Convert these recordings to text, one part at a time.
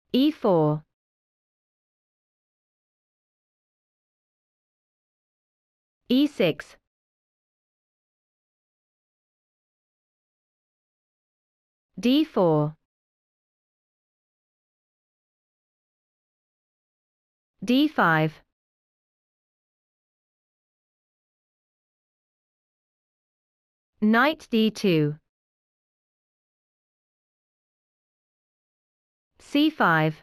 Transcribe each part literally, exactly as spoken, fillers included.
e four, e six, d four, d five, knight d two, c five,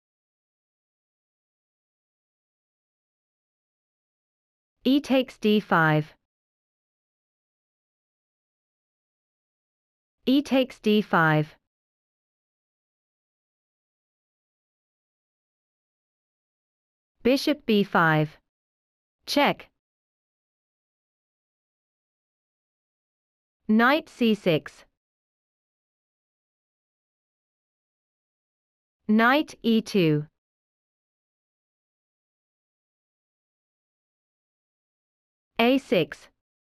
e takes d five, e takes d five, bishop b five, check, knight c six, knight e two, a six,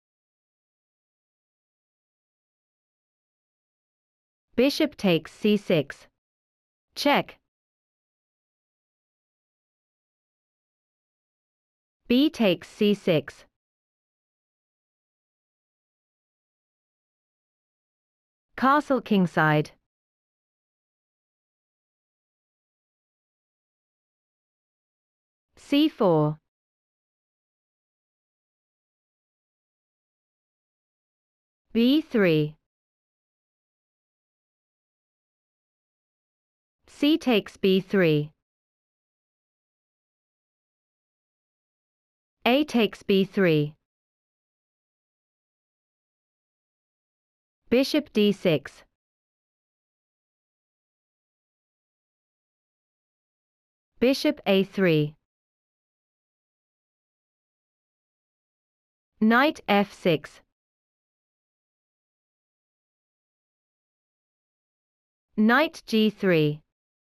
bishop takes c six, check, b takes c six, castle kingside, c four, b three, c takes b three, a takes b three, bishop d six, bishop a three, knight f six, knight g three,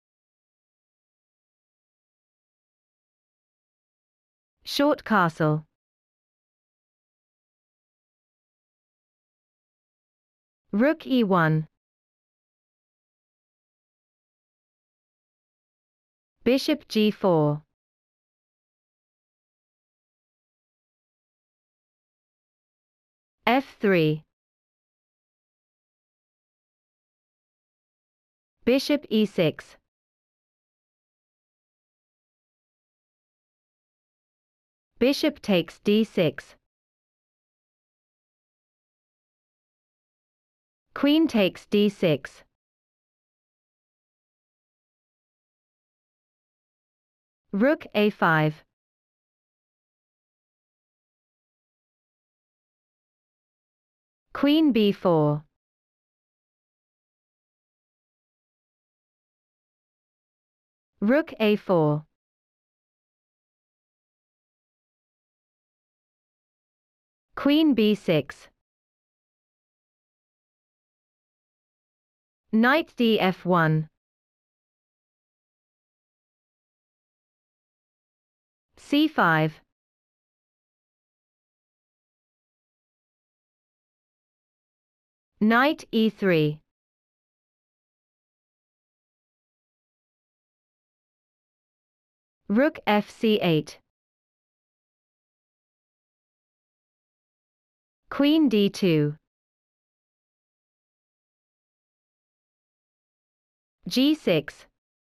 short castle, rook e one, bishop g four, f three, bishop e six, bishop takes d six, queen takes d six, rook a five, queen b four, rook a four, queen b six, knight d f one, c five, knight e three, rook f c eight, queen d two, g six,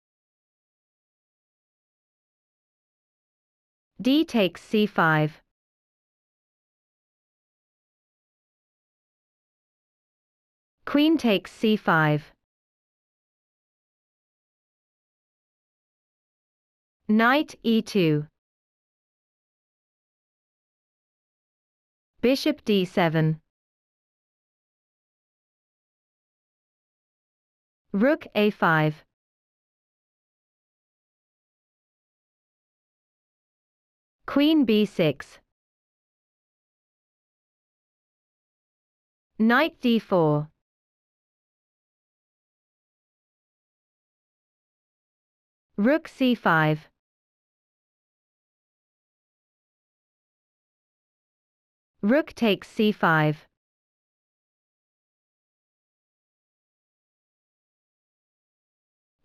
d takes c five, queen takes c five, knight e two, bishop d seven, rook a five, queen b six, knight d four, rook c five, rook takes c five,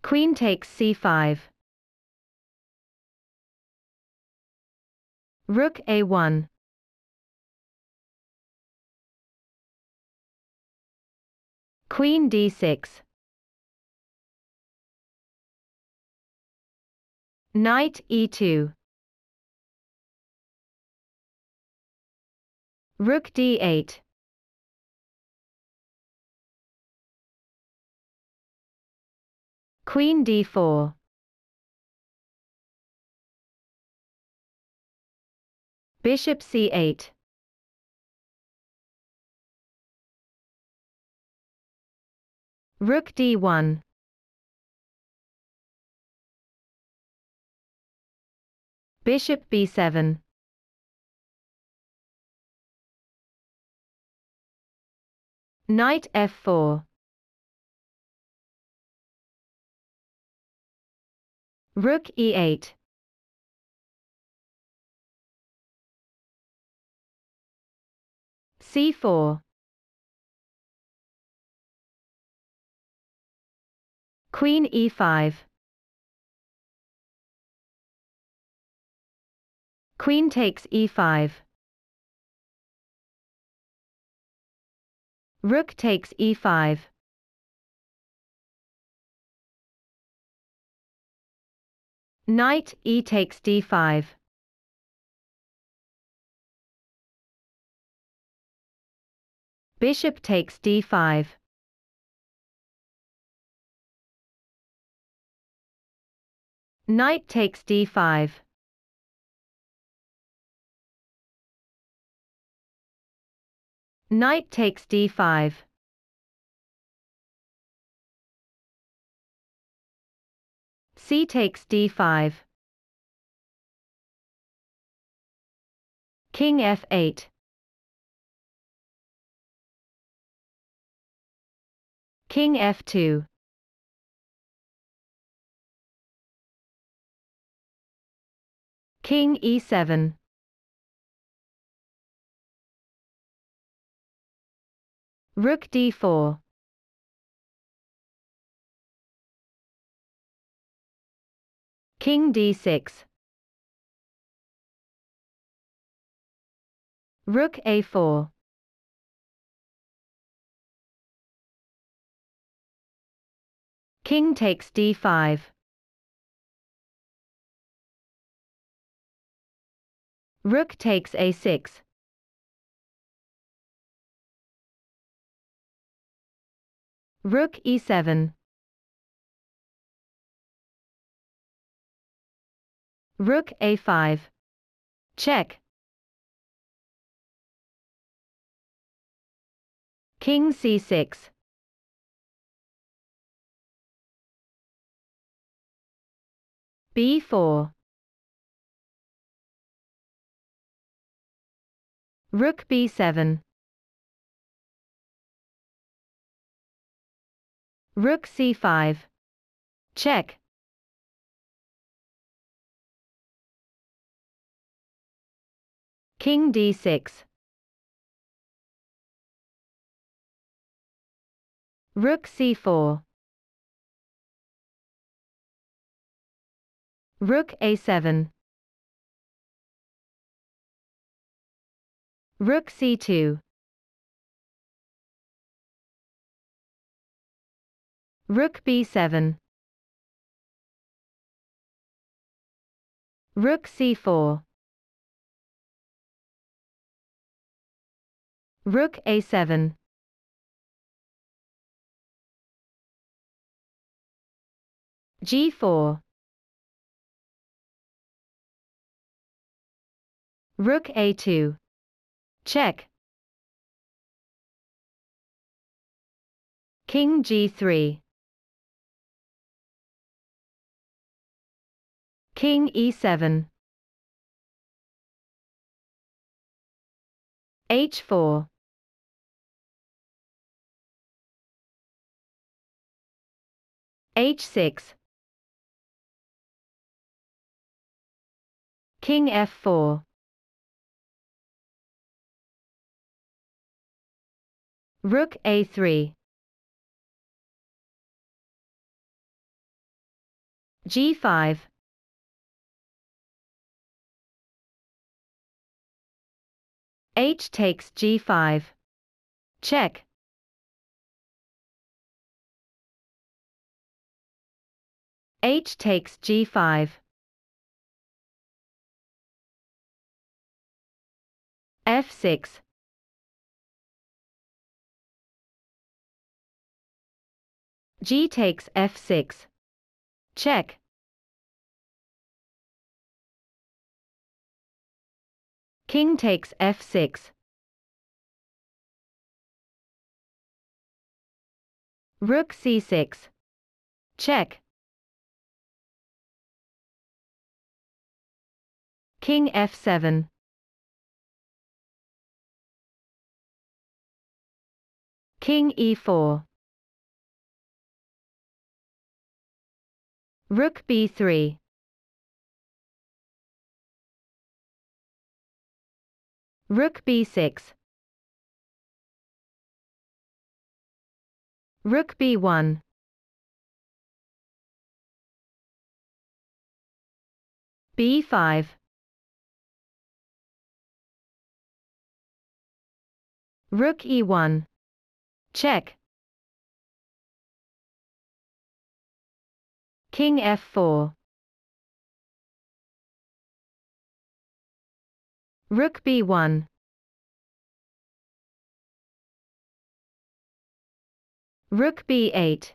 Queen takes c five. Rook a one. Queen d six. Knight e two. Rook d eight. Queen d four. Bishop c eight. Rook d one. Bishop b seven. Knight f four. Rook e eight. c four. Queen e five. Queen takes e five. Rook takes e five. Knight e takes d five. Bishop takes d five. Knight takes d five. Knight takes d five. C takes d five. King f eight. King f two. King e seven. Rook d four. King d six. Rook a four. King takes d five. Rook takes a six. Rook e seven. Rook a five. Check. King c six. b four. Rook b seven. Rook c five. Check. King d six. Rook c four. Rook a seven. Rook c two. Rook b seven. Rook c four. Rook a seven. g four. Rook a two. Check. King g three. King e seven. h four. h six. King f four. Rook a three. G five. H takes G five. Check. H takes G five. F six. G takes F six. Check. King takes F six. Rook C six. Check. King F seven. King E four. Rook B three. Rook B six. Rook B one. B five. Rook E one. Check. King F four. Rook B one. Rook B eight.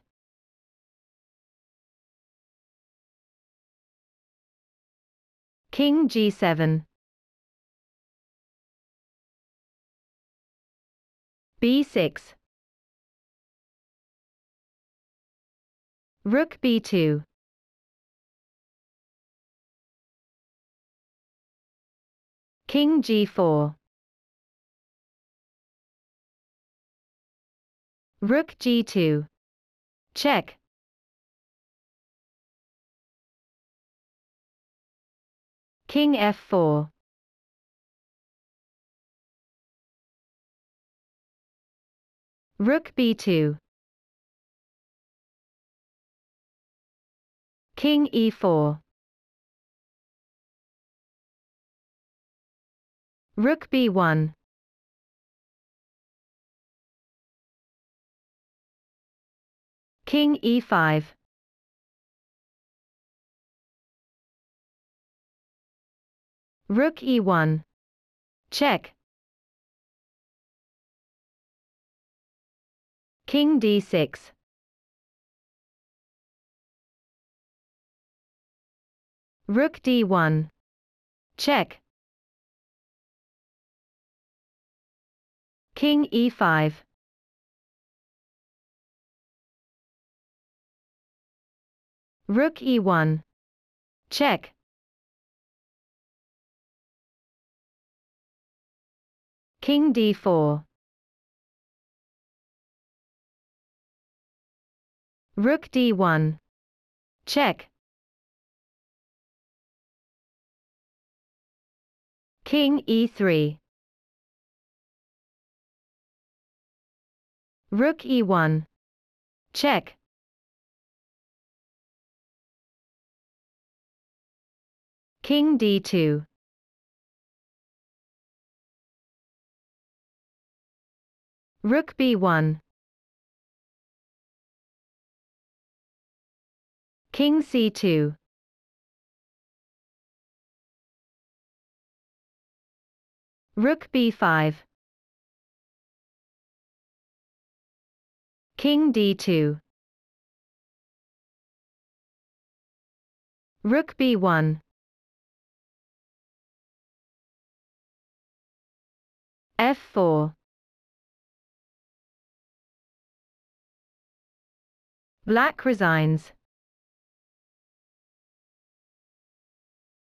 King G seven. B six. Rook B two. King G four. Rook G two. Check. King F four. Rook B two. King E four. Rook B one. King E five. Rook E one. Check. King D six. Rook D one. Check. King E five. Rook E one. Check. King D four. Rook D one. Check. King E three. Rook E one. Check. King D two. Rook B one. King C two. Rook B five. King D two. Rook B one. F four. Black resigns.